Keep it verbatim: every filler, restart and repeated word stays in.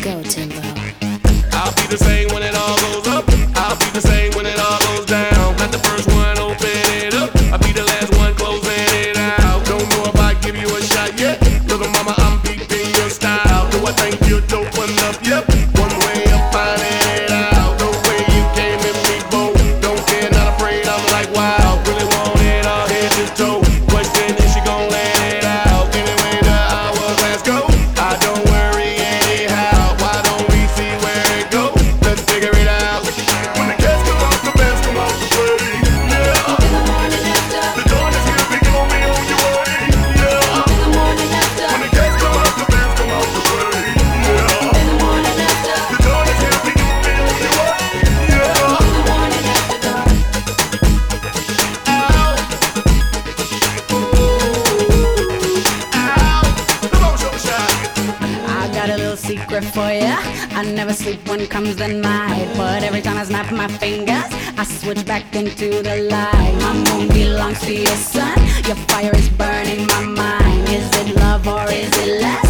go, Timbo. I'll be the same when it all goes up. I'll be the same when it all goes down. Not the first one, open it up. I'll be the last one, closing it out. Don't know if I give you a shot yet. Little mama, I'm peeping your style. Do I think you're dope enough? Yep. One way of finding it out. The way you came in me, bold. Don't care, not afraid. I'm like, wow. Really want it all head to toe. Question is she gon' let it out? Anyway, the hourglass go. I don't worry anyhow. Why don't we see where it goes? Let's figure it out. When the cats come out, the bands come out to play. Yeah. In the morning after. The dawn is here, we gon' be on your way. Yeah. In the morning after. When the cats come out, the bands come out to play. Yeah. In the morning after. The dawn is here, we gon' be on your way. Yeah. In the morning after dark. Ow. Ow. Come on, show me shot. I got a little secret for ya. I never sleep when comes the night, but every time I snap my fingers, I switch back into the light. My moon belongs to your sun. Your fire is burning my mind. Is it love or is it lust?